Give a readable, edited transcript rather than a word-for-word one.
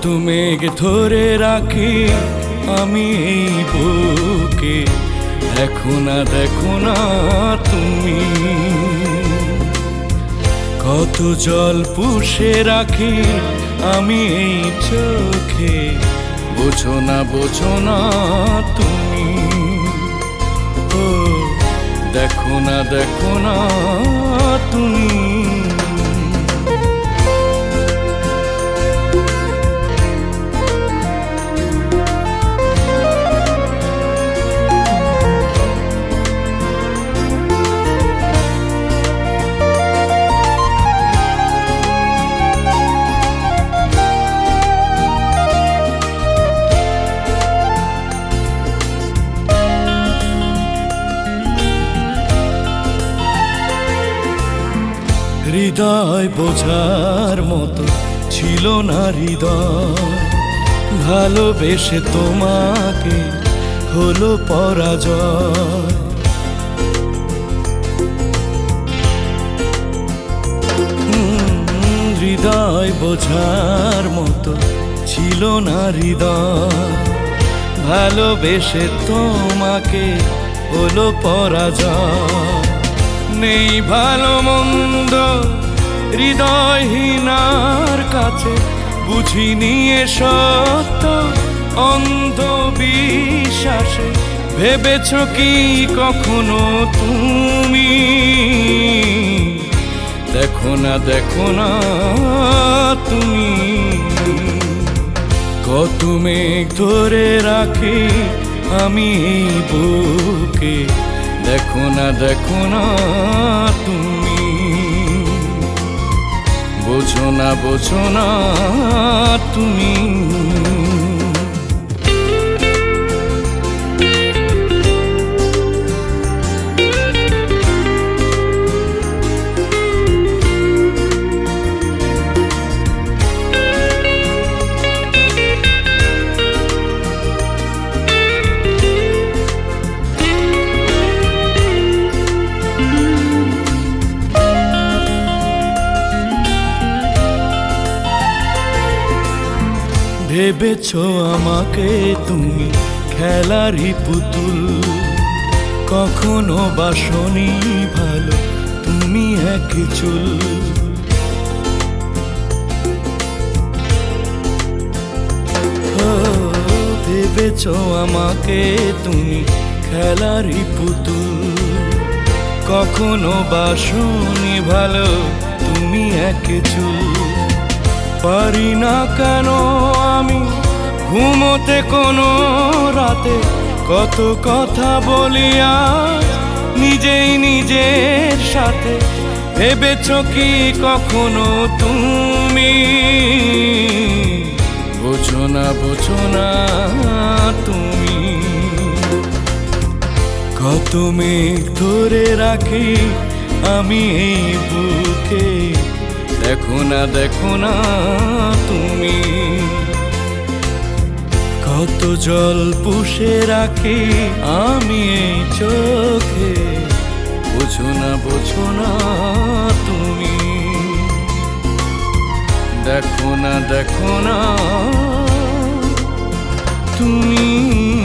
মেঘ ধরে রাখি আমি এই বুকে, দেখো না তুমি। কত জল পুষে রাখি আমি এই চোখে, বোঝো না তুমি। ও দেখো না তুমি। হৃদয় বোঝার মতো ছিল না হৃদয়, ভালোবেসে তোমাকে হলো পরাজয়। হৃদয় বোঝার মতো ছিল না হৃদয়, ভালোবেসে তোমাকে হলো পরাজয়। নেই ভালো মন্দ হৃদয়হীনার কাছে, বুঝিনি এ সত্য অন্ধ বিশ্বাসে। ভেবেছ কি কখনো তুমি, দেখো না তুমি। কত মেঘ ধরে রাখি আমি এই বুকে, দেখো না তুমি। বোঝো না তুমি। ভেবেছ আমাকে তুমি খেলারই পুতুল, কখনো বাসনি ভালো তুমি এক চুল। ভেবেছ আমাকে তুমি খেলারই পুতুল, কখনো বাসনি ভালো তুমি এক চুল। পারি না কেন আমি ঘুমোতে কোনো রাতে, কত কথা বলিয়া নিজেই নিজের সাথে। ভেবেছ কি কখনো তুমি, বোঝো না তুমি। কত মেঘ ধরে রাখি আমি এই বুকে, দেখো না তুমি। কত জল পুষে রাখি আমি এই চোখে, বোঝো না তুমি। দেখো না তুমি।